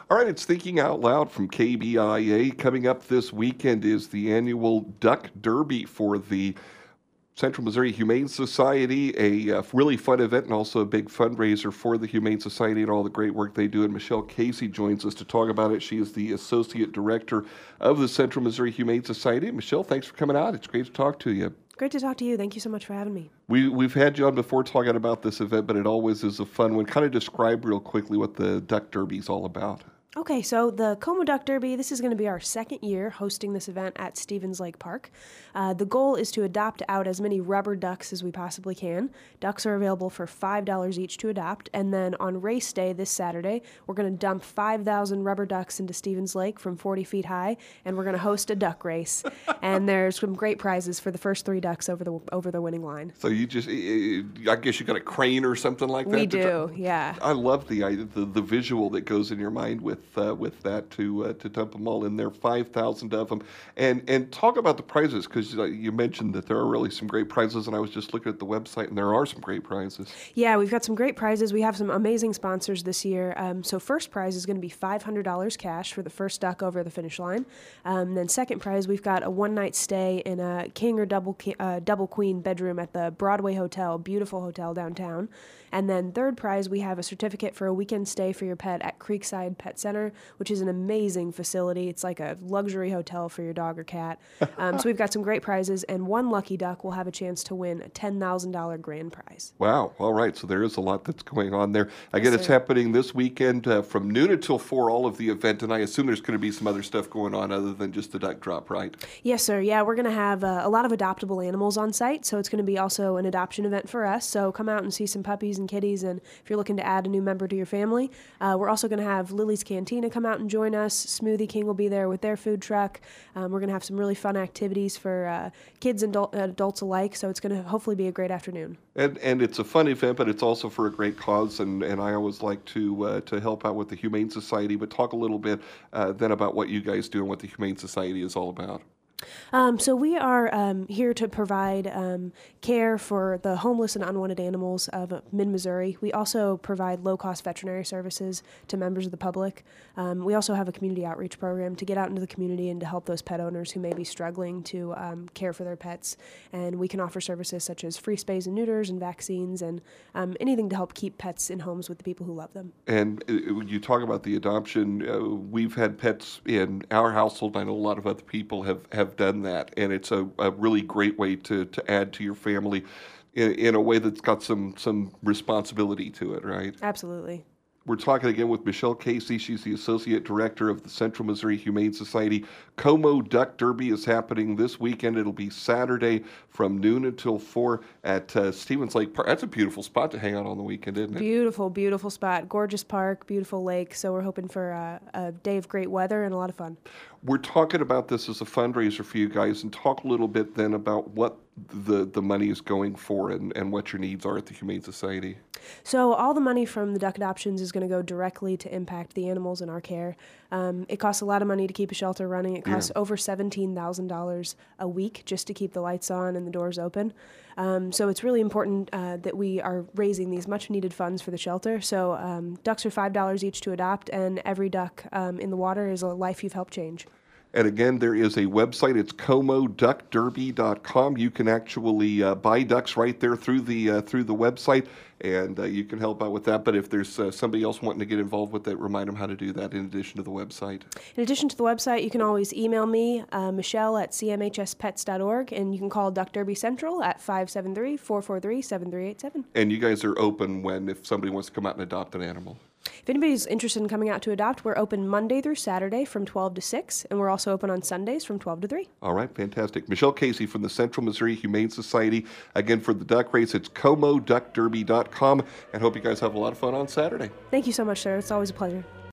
All right, it's Thinking Out Loud from KBIA. Coming up this weekend is the annual Duck Derby for the Central Missouri Humane Society, a really fun event and also a big fundraiser for the Humane Society and all the great work they do. And Michelle Casey joins us to talk about it. She is the Associate Director of the Central Missouri Humane Society. Michelle, thanks for coming out. It's great to talk to you. Great to talk to you. Thank you so much for having me. We've had you on before talking about this event, but it always is a fun one. Kind of describe real quickly what the Duck Derby is all about. Okay, so the Como Duck Derby, this is going to be our second year hosting this event at Stevens Lake Park. The goal is to adopt out as many rubber ducks as we possibly can. Ducks are available for $5 each to adopt, and then on race day this Saturday, we're going to dump 5,000 rubber ducks into Stevens Lake from 40 feet high, and we're going to host a duck race. And there's some great prizes for the first 3 ducks over the winning line. So you just, I guess you got a crane or something like that? We do, yeah. I love the visual that goes in your mind with that to dump them all in there, 5,000 of them, and talk about the prizes, because you mentioned that there are really some great prizes, and I was just looking at the website, and there are some great prizes. Yeah, we've got some great prizes. We have some amazing sponsors this year. So first prize is going to be $500 cash for the first duck over the finish line. Then second prize, we've got a one-night stay in a king or double queen bedroom at the Broadway Hotel, beautiful hotel downtown. And then third prize, we have a certificate for a weekend stay for your pet at Creekside Pet Center, which is an amazing facility. It's like a luxury hotel for your dog or cat. So we've got some great prizes, and one lucky duck will have a chance to win a $10,000 grand prize. Wow. All right. So there is a lot that's going on there. Again, Yes, it's sir. happening this weekend from noon until 4, all of the event, and I assume there's going to be some other stuff going on other than just the duck drop, right? Yes, sir. Yeah, we're going to have a lot of adoptable animals on site, so it's going to be also an adoption event for us. So come out and see some puppies and kitties, and if you're looking to add a new member to your family, we're also going to have Lily's Cantina come out and join us. Smoothie King will be there with their food truck. We're going to have some really fun activities for kids and adults alike, so it's going to hopefully be a great afternoon. And it's a fun event, but it's also for a great cause, and I always like to help out with the Humane Society, but talk a little bit then about what you guys do and what the Humane Society is all about. So we are here to provide care for the homeless and unwanted animals of mid-Missouri. We also provide low-cost veterinary services to members of the public. We also have a community outreach program to get out into the community and to help those pet owners who may be struggling to care for their pets. And we can offer services such as free spays and neuters and vaccines and anything to help keep pets in homes with the people who love them. And when you talk about the adoption, we've had pets in our household. I know a lot of other people have done that, and it's a really great way to add to your family in a way that's got some responsibility to it, right? Absolutely. We're talking again with Michelle Casey. She's the Associate Director of the Central Missouri Humane Society. Como Duck Derby is happening this weekend. It'll be Saturday from noon until 4 at Stevens Lake Park. That's a beautiful spot to hang out on the weekend, isn't it? Beautiful, beautiful spot. Gorgeous park, beautiful lake. So we're hoping for a day of great weather and a lot of fun. We're talking about this as a fundraiser for you guys, and talk a little bit then about what the money is going for and what your needs are at the Humane Society. So all the money from the duck adoptions is going to go directly to impact the animals in our care. It costs a lot of money to keep a shelter running. It costs over $17,000 a week just to keep the lights on and the doors open. So it's really important that we are raising these much-needed funds for the shelter. So ducks are $5 each to adopt, and every duck in the water is a life you've helped change. And again, there is a website. It's comoduckderby.com. You can actually buy ducks right there through the website, and you can help out with that. But if there's somebody else wanting to get involved with it, remind them how to do that in addition to the website. In addition to the website, you can always email me, Michelle at cmhspets.org, and you can call Duck Derby Central at 573-443-7387. And you guys are open if somebody wants to come out and adopt an animal. If anybody's interested in coming out to adopt, we're open Monday through Saturday from 12 to 6, and we're also open on Sundays from 12 to 3. All right, fantastic. Michelle Casey from the Central Missouri Humane Society. Again, for the duck race, it's comoduckderby.com, and hope you guys have a lot of fun on Saturday. Thank you so much, sir. It's always a pleasure.